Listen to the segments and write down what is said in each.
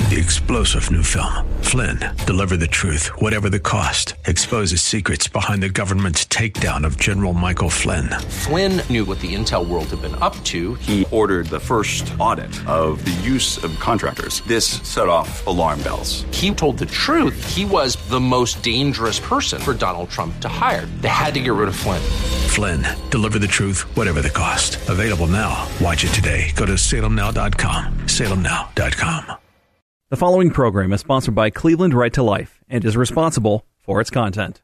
the explosive new film, Flynn, Deliver the Truth, Whatever the Cost, exposes secrets behind the government's takedown of General Michael Flynn. Flynn knew what the intel world had been up to. He ordered the first audit of the use of contractors. This set off alarm bells. He told the truth. He was the most dangerous person for Donald Trump to hire. They had to get rid of Flynn. Flynn, Deliver the Truth, Whatever the Cost. Available now. Watch it today. Go to salemnow.com. salemnow.com. The following program is sponsored by Cleveland Right to Life and is responsible for its content.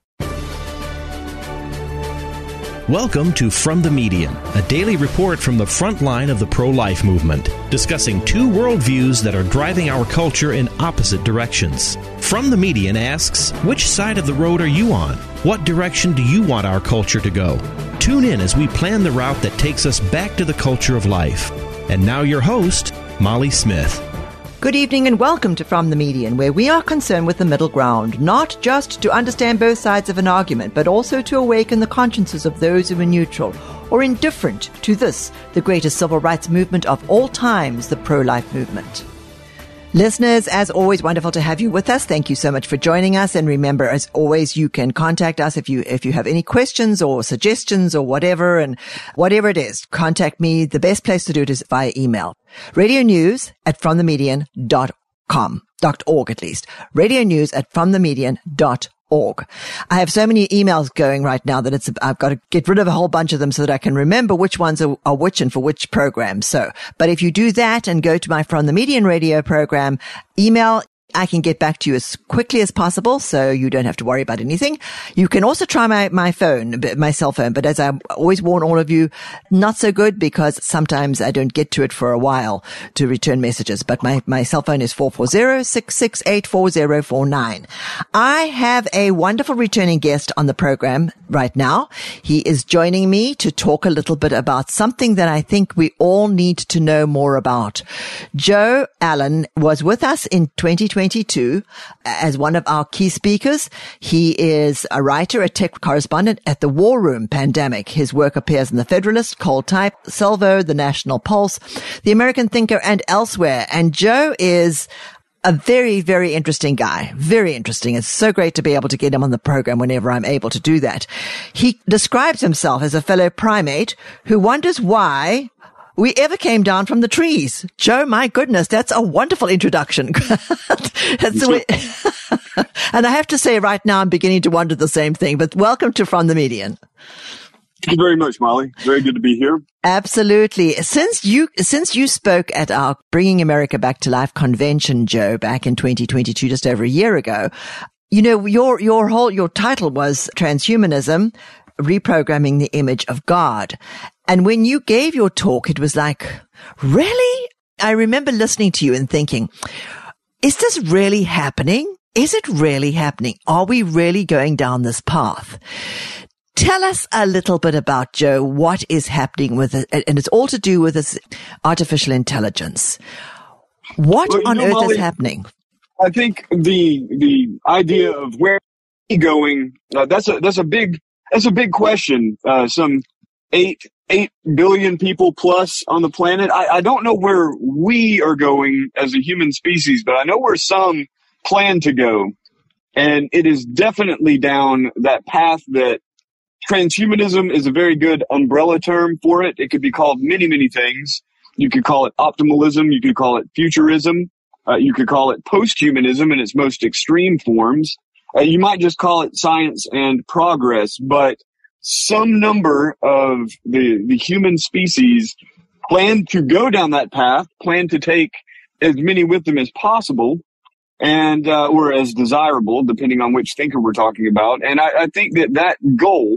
Welcome to From the Median, a daily report from the front line of the pro-life movement, discussing two worldviews that are driving our culture in opposite directions. From the Median asks, which side of the road are you on? What direction do you want our culture to go? Tune in as we plan the route that takes us back to the culture of life. And now your host, Molly Smith. Good evening and welcome to From the Median, where we are concerned with the middle ground, not just to understand both sides of an argument, but also to awaken the consciences of those who are neutral or indifferent to this, the greatest civil rights movement of all times, the pro-life movement. Listeners, as always, wonderful to have you with us. Thank you so much for joining us. And remember, as always, you can contact us if you have any questions or suggestions or whatever it is. Contact me. The best place to do it is via email. radionews@fromthemedian.com. .org at least. radionews@fromthemedian.org. I have so many emails going right now that I've got to get rid of a whole bunch of them so that I can remember which ones are which and for which program. But if you do that and go to my From the Median radio program, email, I can get back to you as quickly as possible, so you don't have to worry about anything. You can also try my phone, my cell phone, but as I always warn all of you, not so good because sometimes I don't get to it for a while to return messages. But my cell phone is 440-668-4049. I have a wonderful returning guest on the program right now. He is joining me to talk a little bit about something that I think we all need to know more about. Joe Allen was with us in 2022 as one of our key speakers. He is a writer, a tech correspondent at the War Room Pandemic. His work appears in The Federalist, Cold Type, Salvo, The National Pulse, The American Thinker, and elsewhere. And Joe is a very, very interesting guy. Very interesting. It's so great to be able to get him on the program whenever I'm able to do that. He describes himself as a fellow primate who wonders why we ever came down from the trees. Joe, my goodness, that's a wonderful introduction. That's the way. And I have to say right now I'm beginning to wonder the same thing, but welcome to From the Median. Thank you very much, Molly. Very good to be here. Absolutely. Since you spoke at our Bringing America Back to Life convention, Joe, back in 2022, just over a year ago, you know, your title was Transhumanism, Reprogramming the Image of God. And when you gave your talk, it was like, really? I remember listening to you and thinking, is this really happening? Is it really happening? Are we really going down this path? Tell us a little bit about, Joe, what is happening with it. And it's all to do with this artificial intelligence. What on earth Molly, is happening? I think the idea of where we're going, that's a big question. Some 8 billion people plus on the planet. I don't know where we are going as a human species, but I know where some plan to go. And it is definitely down that path that transhumanism is a very good umbrella term for it. It could be called many, many things. You could call it optimalism. You could call it futurism. You could call it posthumanism in its most extreme forms. You might just call it science and progress, but some number of the human species plan to go down that path, plan to take as many with them as possible, and or as desirable, depending on which thinker we're talking about. And I think that goal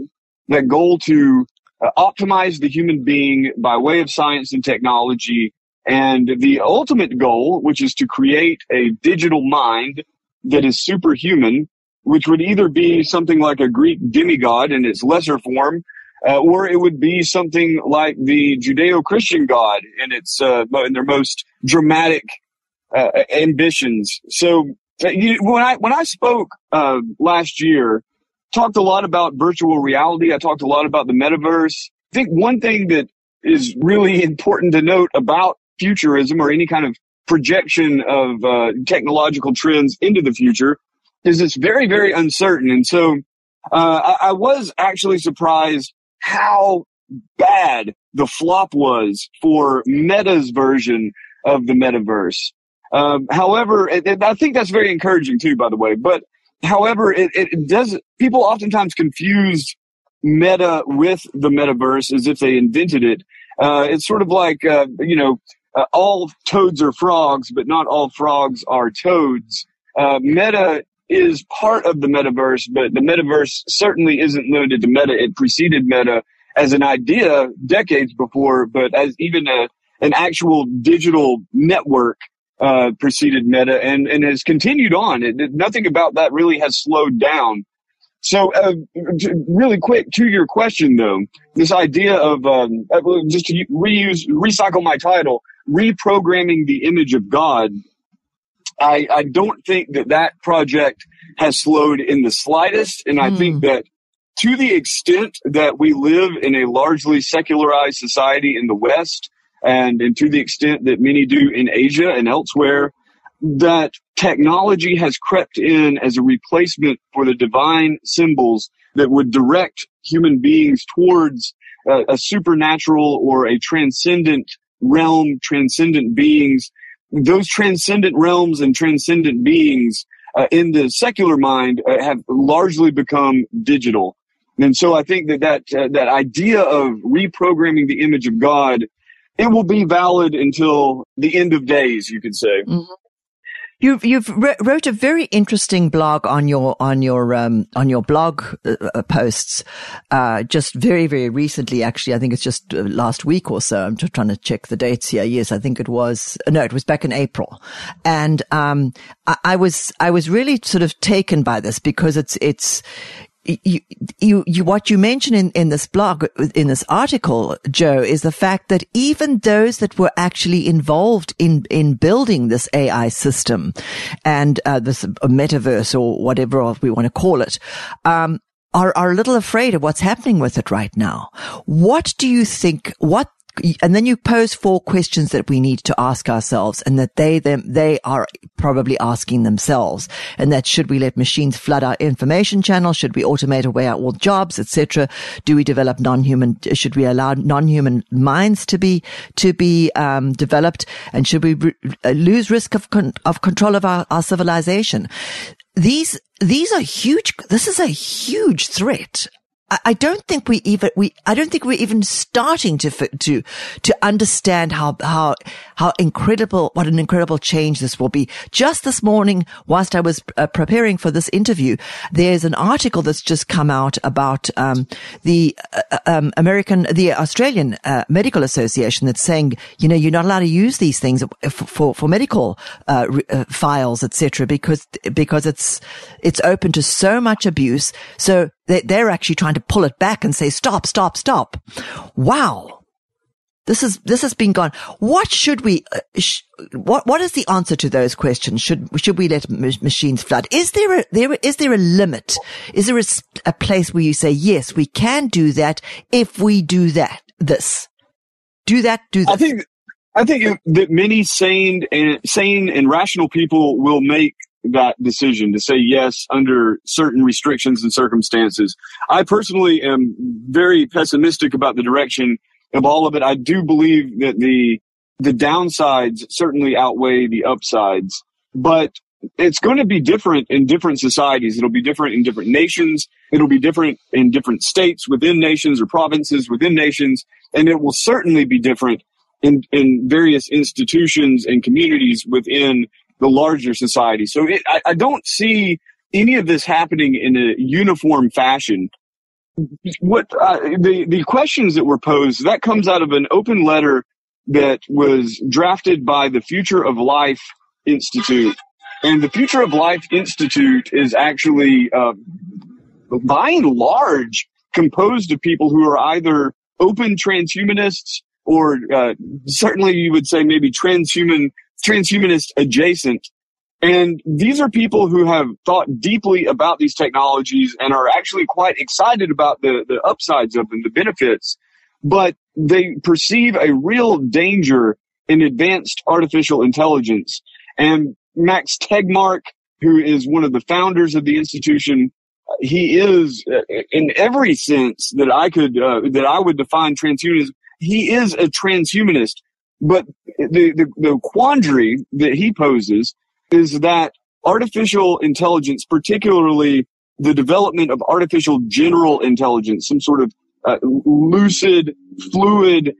to optimize the human being by way of science and technology, and the ultimate goal, which is to create a digital mind that is superhuman, which would either be something like a Greek demigod in its lesser form, or it would be something like the Judeo-Christian God in their most dramatic ambitions. So when I spoke last year, talked a lot about virtual reality. I talked a lot about the metaverse. I think one thing that is really important to note about futurism or any kind of projection of technological trends into the future is it's very, very uncertain. And so I was actually surprised how bad the flop was for Meta's version of the metaverse. However, I think that's very encouraging too, by the way. But however, it does, people oftentimes confuse Meta with the metaverse as if they invented it. It's sort of like, all toads are frogs, but not all frogs are toads. Meta is part of the metaverse, but the metaverse certainly isn't limited to Meta. It preceded Meta as an idea decades before, but as even an actual digital network preceded Meta and has continued on. Nothing about that really has slowed down. So really quick to your question, though, this idea of just to recycle my title, reprogramming the image of God. I don't think that project has slowed in the slightest. And I think that to the extent that we live in a largely secularized society in the West, and to the extent that many do in Asia and elsewhere, that technology has crept in as a replacement for the divine symbols that would direct human beings towards a supernatural or a transcendent realm, transcendent beings. Those transcendent realms and transcendent beings in the secular mind have largely become digital. And so I think that idea of reprogramming the image of God, it will be valid until the end of days, you could say. Mm-hmm. You've wrote a very interesting blog on your blog posts, just very, very recently, actually. I think it's just last week or so. I'm just trying to check the dates here. Yes, I think it was back in April. And, I was really sort of taken by this because it's, what you mention in this blog, in this article, Joe, is the fact that even those that were actually involved in building this AI system and, this metaverse or whatever we want to call it, are a little afraid of what's happening with it right now. What do you think, and then you pose 4 questions that we need to ask ourselves and that they are probably asking themselves. And that should we let machines flood our information channel? Should we automate away all jobs, etc.? Do we develop should we allow non-human minds to be developed? And should we lose risk of control of our civilization? These are huge. This is a huge threat. I don't think we're even starting to understand how incredible, what an incredible change this will be. Just this morning, whilst I was preparing for this interview, there's an article that's just come out about, the Australian, Medical Association that's saying, you're not allowed to use these things for medical, files, etc., because it's open to so much abuse. So they're actually trying to pull it back and say, stop. Wow. This has been gone. What should we, what is the answer to those questions? Should we let machines flood? Is there a limit? Is there a place where you say, yes, we can do that if we do this? Do this. I think that many sane and rational people will make that decision to say yes under certain restrictions and circumstances. I personally am very pessimistic about the direction of all of it. I do believe that the downsides certainly outweigh the upsides, but it's going to be different in different societies. It'll be different in different nations. It'll be different in different states within nations or provinces within nations. And it will certainly be different in various institutions and communities within the larger society. So I don't see any of this happening in a uniform fashion. What the questions that were posed, that comes out of an open letter that was drafted by the Future of Life Institute. And the Future of Life Institute is actually, by and large, composed of people who are either open transhumanists or certainly you would say maybe transhumanist adjacent. And these are people who have thought deeply about these technologies and are actually quite excited about the upsides of them, the benefits, but they perceive a real danger in advanced artificial intelligence. And Max Tegmark, who is one of the founders of the institution, he is, in every sense that I would define transhumanism, he is a transhumanist. But the quandary that he poses is that artificial intelligence, particularly the development of artificial general intelligence, some sort of lucid, fluid,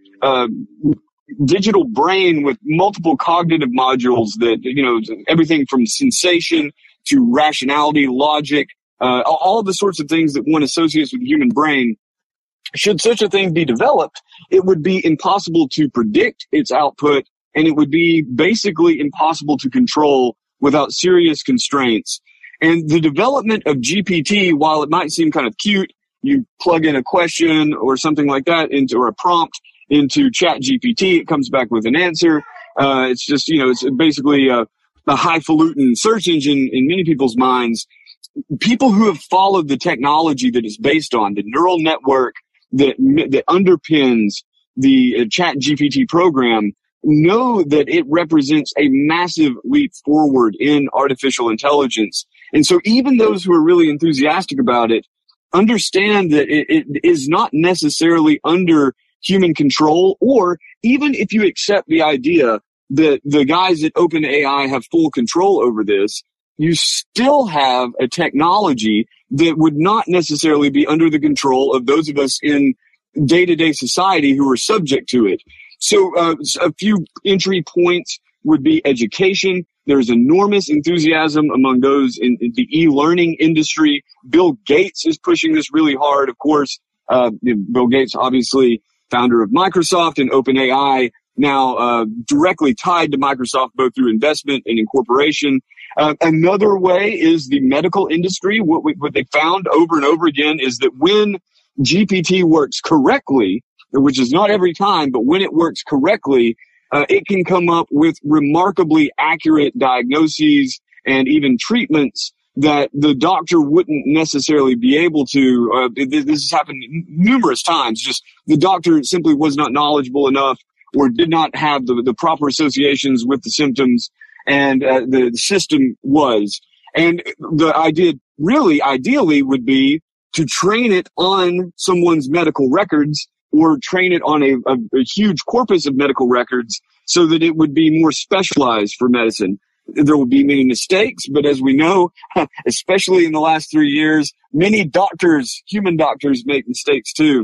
digital brain with multiple cognitive modules that, everything from sensation to rationality, logic, all the sorts of things that one associates with the human brain. Should such a thing be developed, it would be impossible to predict its output, and it would be basically impossible to control without serious constraints. And the development of GPT, while it might seem kind of cute, you plug in a question or something like that or a prompt into ChatGPT, it comes back with an answer. It's just, it's basically a highfalutin search engine in many people's minds. People who have followed the technology that it's based on, the neural network that underpins the ChatGPT program, know that it represents a massive leap forward in artificial intelligence. And so even those who are really enthusiastic about it understand that it is not necessarily under human control, or even if you accept the idea that the guys at OpenAI have full control over this, you still have a technology that would not necessarily be under the control of those of us in day-to-day society who are subject to it. So a few entry points would be education. There's enormous enthusiasm among those in the e-learning industry. Bill Gates is pushing this really hard, of course. Bill Gates, obviously founder of Microsoft, and OpenAI, now directly tied to Microsoft both through investment and incorporation. Another way is the medical industry. What they found over and over again is that when GPT works correctly, which is not every time, but when it works correctly, it can come up with remarkably accurate diagnoses and even treatments that the doctor wouldn't necessarily be able to. This has happened numerous times. Just the doctor simply was not knowledgeable enough or did not have the proper associations with the symptoms, and the system was. And the idea really ideally would be to train it on someone's medical records, or train it on a huge corpus of medical records so that it would be more specialized for medicine. There would be many mistakes, but as we know, especially in the last 3 years, many doctors, human doctors, make mistakes too.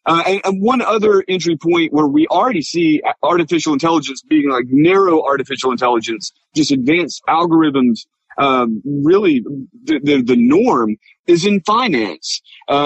And one other entry point where we already see artificial intelligence being like narrow artificial intelligence, just advanced algorithms, really the norm, is in finance.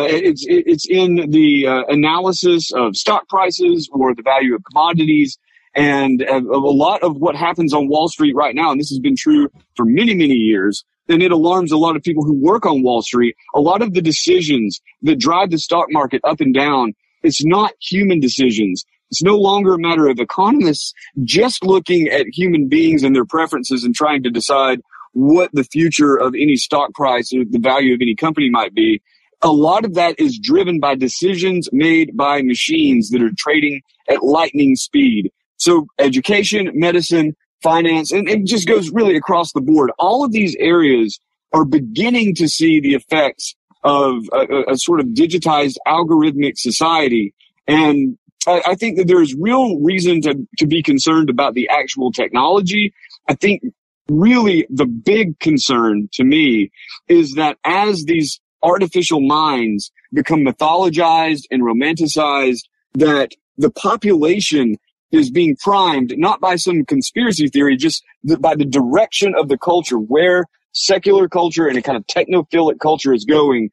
It's in the analysis of stock prices or the value of commodities. And a lot of what happens on Wall Street right now, and this has been true for many, many years, and it alarms a lot of people who work on Wall Street, a lot of the decisions that drive the stock market up and down, it's not human decisions. It's no longer a matter of economists just looking at human beings and their preferences and trying to decide what the future of any stock price or the value of any company might be. A lot of that is driven by decisions made by machines that are trading at lightning speed. So education, medicine, finance, and it just goes really across the board. All of these areas are beginning to see the effects of a sort of digitized algorithmic society. And I think that there's real reason to be concerned about the actual technology. I think really the big concern to me is that as these artificial minds become mythologized and romanticized, that the population is being primed, not by some conspiracy theory, just by the direction of the culture, where secular culture and a kind of technophilic culture is going.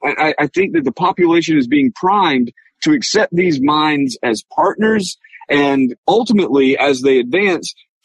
I think that the population is being primed to accept these minds as partners, and ultimately, as they advance,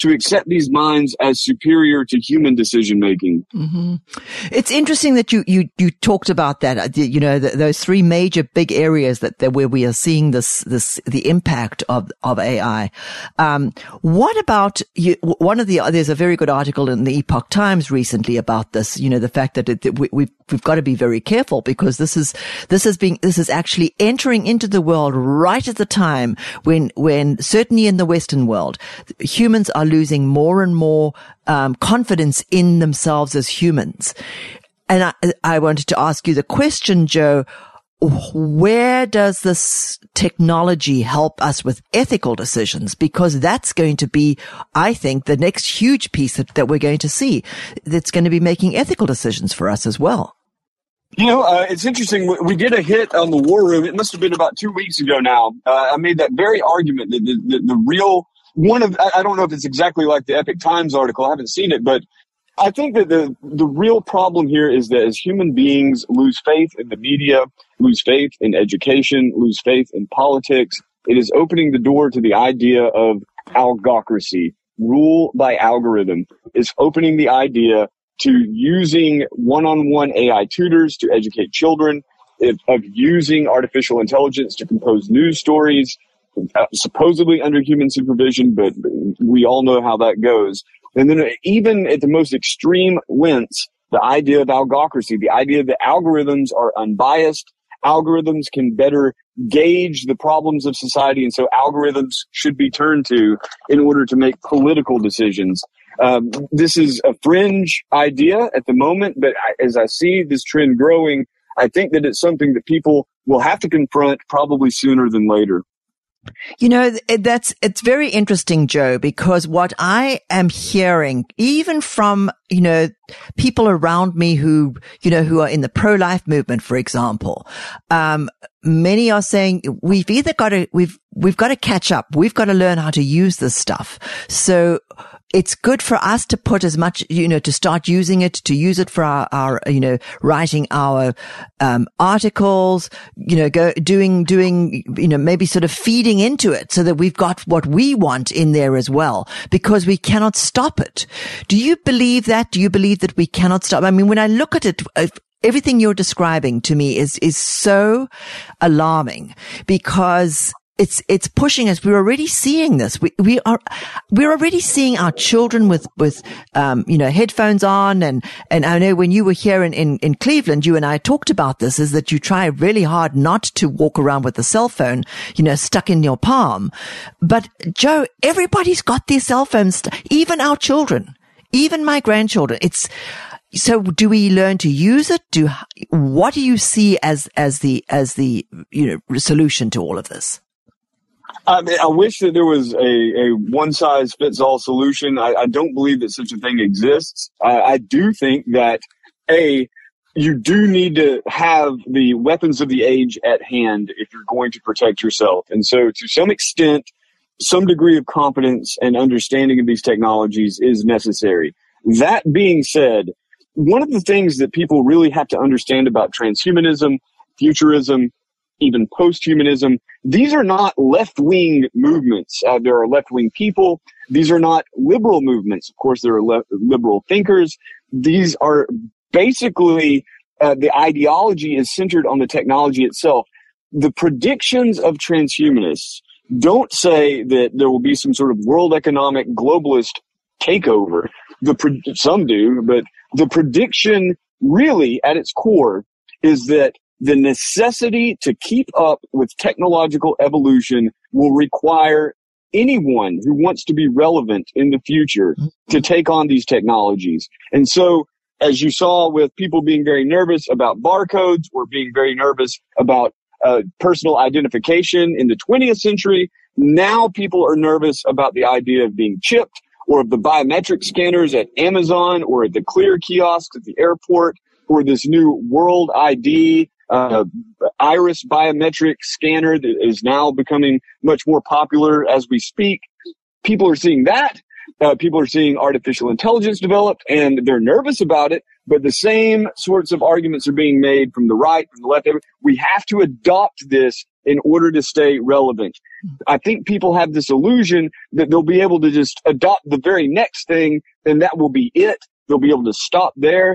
to accept these minds as superior to human decision making. Mm-hmm. It's interesting that you talked about that. Those three major big areas that where we are seeing the impact of AI. What about there's a very good article in the Epoch Times recently about this. The fact that we've got to be very careful, because this is actually entering into the world right at the time when certainly in the Western world, humans are losing more and more confidence in themselves as humans. And I wanted to ask you the question, Joe, where does this technology help us with ethical decisions? Because that's going to be, I think, the next huge piece that we're going to see that's going to be making ethical decisions for us as well. It's interesting. We did a hit on the War Room. It must have been about 2 weeks ago now. I made that very argument that the real one of, I don't know if it's exactly like the Epoch Times article. I haven't seen it, but I think that the real problem here is that as human beings lose faith in the media, lose faith in education, lose faith in politics, it is opening the door to the idea of algocracy, rule by algorithm. Is opening the idea to using one-on-one AI tutors to educate children, of using artificial intelligence to compose news stories, supposedly under human supervision, but we all know how that goes. And then even at the most extreme lengths, the idea of algocracy, the idea that algorithms are unbiased, algorithms can better gauge the problems of society, and so algorithms should be turned to in order to make political decisions. This is a fringe idea at the moment, but as I see this trend growing, I think that it's something that people will have to confront probably sooner than later. It's very interesting, Joe, because what I am hearing, even from, people around me who are in the pro-life movement, for example, many are saying we've got to catch up. We've got to learn how to use this stuff. So it's good for us to put as much, to start using it, to use it for our writing our, articles, doing, maybe sort of feeding into it so that we've got what we want in there as well, because we cannot stop it. Do you believe that? Do you believe that we cannot stop? I mean, when I look at it, everything you're describing to me is so alarming, because it's pushing us. We're already seeing this. We're already seeing our children with headphones on. And I know when you were here in Cleveland, you and I talked about this, is that you try really hard not to walk around with the cell phone, stuck in your palm. But Joe, everybody's got their cell phones, even our children, even my grandchildren. So do we learn to use it? What do you see as the solution to all of this? I wish that there was a one-size-fits-all solution. I don't believe that such a thing exists. I do think that, you do need to have the weapons of the age at hand if you're going to protect yourself. And so to some extent, some degree of competence and understanding of these technologies is necessary. That being said, one of the things that people really have to understand about transhumanism, futurism, even post-humanism, these are not left-wing movements. There are left-wing people. These are not liberal movements. Of course, there are liberal thinkers. These are basically, the ideology is centered on the technology itself. The predictions of transhumanists don't say that there will be some sort of world economic globalist takeover. Some do, but the prediction really at its core is that the necessity to keep up with technological evolution will require anyone who wants to be relevant in the future to take on these technologies. And so, as you saw with people being very nervous about barcodes or being very nervous about personal identification in the 20th century, now people are nervous about the idea of being chipped, or of the biometric scanners at Amazon or at the Clear kiosks at the airport, or this new World ID iris biometric scanner that is now becoming much more popular as we speak. People are seeing that. People are seeing artificial intelligence developed, and they're nervous about it. But the same sorts of arguments are being made from the right, from the left. We have to adopt this in order to stay relevant. I think people have this illusion that they'll be able to just adopt the very next thing and that will be it. They'll be able to stop there.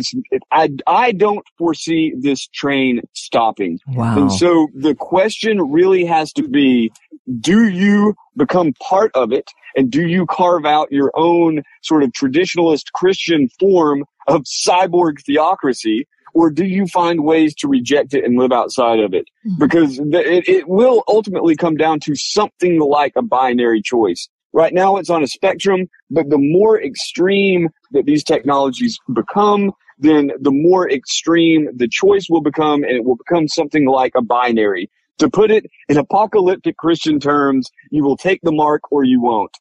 I don't foresee this train stopping. Wow. And so the question really has to be, do you become part of it? And do you carve out your own sort of traditionalist Christian form of cyborg theocracy? Or do you find ways to reject it and live outside of it? Because it will ultimately come down to something like a binary choice. Right now it's on a spectrum, but the more extreme that these technologies become, then the more extreme the choice will become, and it will become something like a binary. To put it in apocalyptic Christian terms, you will take the mark or you won't.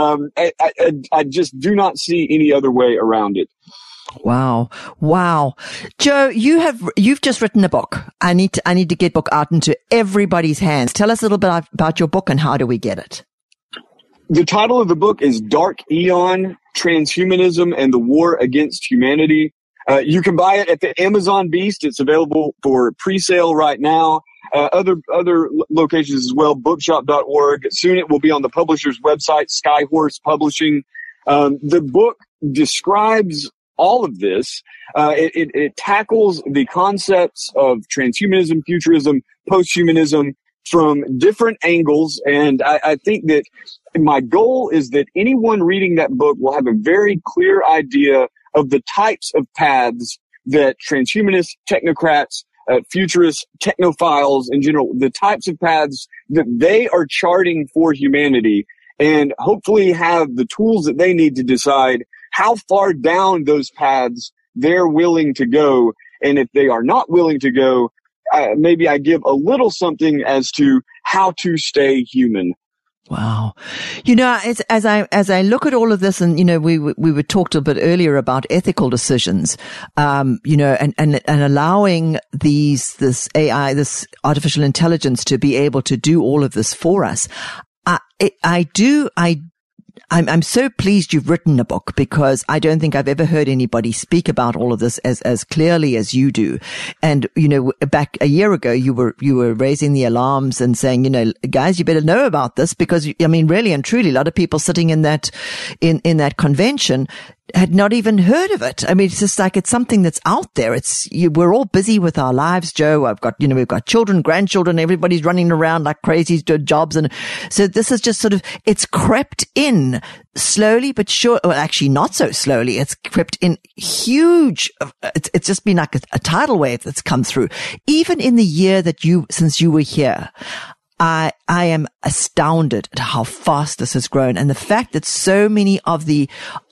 I just do not see any other way around it. Wow. Joe, you've just written a book. I need to get book out into everybody's hands. Tell us a little bit about your book and how do we get it? The title of the book is Dark Aeon, Transhumanism and the War Against Humanity. You can buy it at the Amazon Beast. It's available for pre-sale right now. Other locations as well, bookshop.org. Soon it will be on the publisher's website, Skyhorse Publishing. The book describes all of this. It tackles the concepts of transhumanism, futurism, posthumanism from different angles. And I think that my goal is that anyone reading that book will have a very clear idea of the types of paths that transhumanists, technocrats, futurists, technophiles in general, the types of paths that they are charting for humanity, and hopefully have the tools that they need to decide how far down those paths they're willing to go. And if they are not willing to go, maybe I give a little something as to how to stay human. Wow. As I look at all of this, and, we were talked a bit earlier about ethical decisions, and allowing this AI, this artificial intelligence to be able to do all of this for us. I'm so pleased you've written a book, because I don't think I've ever heard anybody speak about all of this as clearly as you do. And, back a year ago, you were raising the alarms and saying, guys, you better know about this, because, really and truly, a lot of people sitting in that convention had not even heard of it. It's just like, it's something that's out there. We're all busy with our lives, Joe. We've got children, grandchildren, everybody's running around like crazies, doing jobs. And so this is just sort of, it's crept in slowly, but sure. Well, actually not so slowly. It's crept in huge. It's just been like a tidal wave that's come through. Even in the year since you were here, I am astounded at how fast this has grown. And the fact that so many of the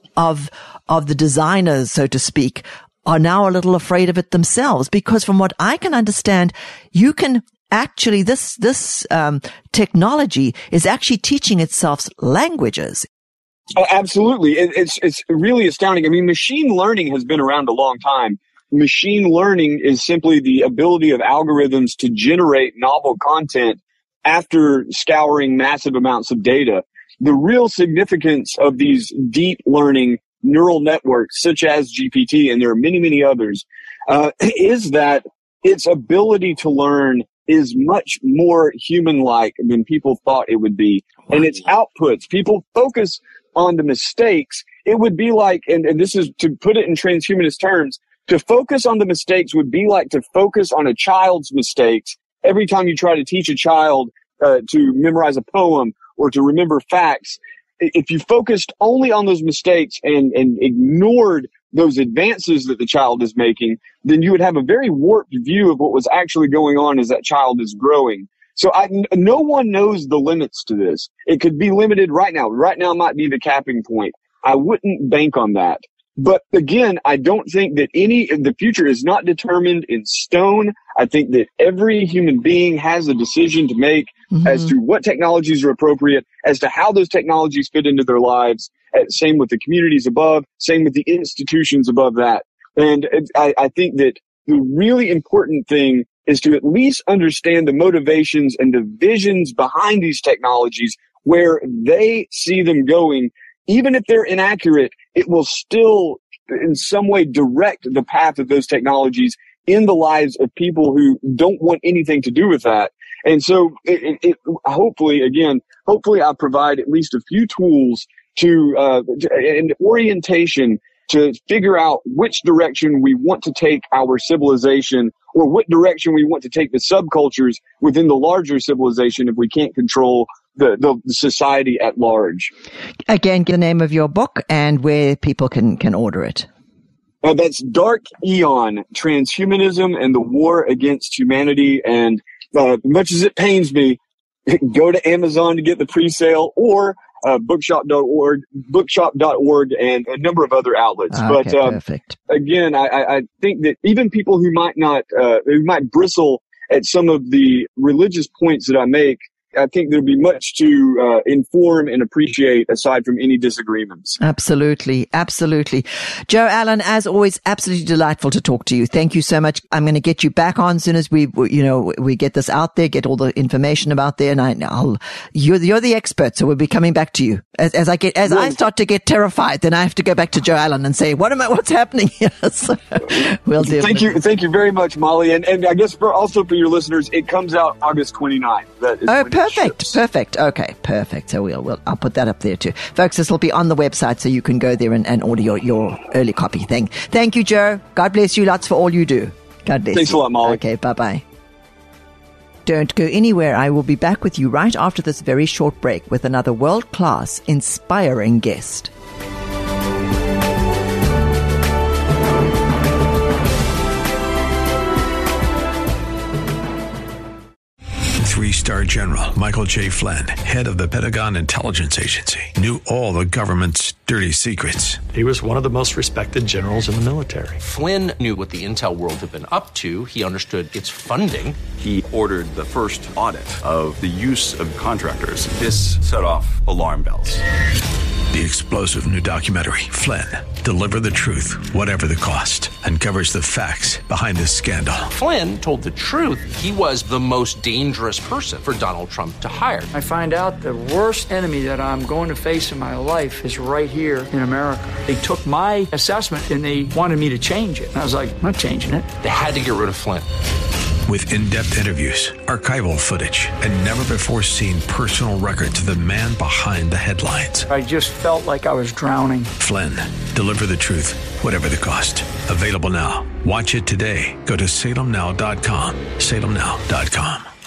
designers, so to speak, are now a little afraid of it themselves, because from what I can understand, you can actually, this technology is actually teaching itself languages. Oh, absolutely. It's really astounding. Machine learning has been around a long time. Machine learning is simply the ability of algorithms to generate novel content after scouring massive amounts of data. The real significance of these deep learning neural networks, such as GPT, and there are many, many others, is that its ability to learn is much more human-like than people thought it would be. And its outputs, people focus on the mistakes. It would be like, and this is to put it in transhumanist terms, to focus on the mistakes would be like to focus on a child's mistakes every time you try to teach a child to memorize a poem or to remember facts. If you focused only on those mistakes and ignored those advances that the child is making, then you would have a very warped view of what was actually going on as that child is growing. So no one knows the limits to this. It could be limited right now. Right now might be the capping point. I wouldn't bank on that. But again, I don't think that the future is not determined in stone. I think that every human being has a decision to make as to what technologies are appropriate, as to how those technologies fit into their lives. Same with the communities above, same with the institutions above that. And I think that the really important thing is to at least understand the motivations and the visions behind these technologies, where they see them going. Even if they're inaccurate, it will still in some way direct the path of those technologies in the lives of people who don't want anything to do with that. And so hopefully I provide at least a few tools to an orientation to figure out which direction we want to take our civilization, or what direction we want to take the subcultures within the larger civilization if we can't control the society at large. Again, give the name of your book and where people can order it. That's Dark Aeon, Transhumanism and the War Against Humanity. And much as it pains me, go to Amazon to get the pre-sale, or bookshop.org, and a number of other outlets. Okay, perfect. Again, I think that even people who might bristle at some of the religious points that I make, I think there'll be much to inform and appreciate aside from any disagreements. Absolutely. Absolutely. Joe Allen, as always, absolutely delightful to talk to you. Thank you so much. I'm going to get you back on as soon as we get this out there, get all the information about there. And you're the expert. So we'll be coming back to you as I start to get terrified. Then I have to go back to Joe Allen and say, what's happening here? So we'll do. Thank you very much, Molly. And I guess also for your listeners, it comes out August 29th. That is Perfect. Okay, perfect. So I'll put that up there too. Folks, this will be on the website so you can go there and order your early copy thing. Thank you, Joe. God bless you lots for all you do. God bless you. Thanks a lot, Molly. Okay, bye-bye. Don't go anywhere. I will be back with you right after this very short break with another world-class, inspiring guest. 3-star General Michael J. Flynn, head of the Pentagon Intelligence Agency, knew all the government's dirty secrets. He was one of the most respected generals in the military. Flynn knew what the intel world had been up to. He understood its funding. He ordered the first audit of the use of contractors. This set off alarm bells. The explosive new documentary, Flynn, Deliver the Truth, Whatever the Cost, uncovers the facts behind this scandal. Flynn told the truth. He was the most dangerous person for Donald Trump to hire. I find out the worst enemy that I'm going to face in my life is right here in America. They took my assessment and they wanted me to change it. And I was like, I'm not changing it. They had to get rid of Flynn. With in-depth interviews, archival footage, and never-before-seen personal records of the man behind the headlines. I just felt like I was drowning. Flynn, Deliver the Truth, Whatever the Cost. Available now. Watch it today. Go to salemnow.com. salemnow.com.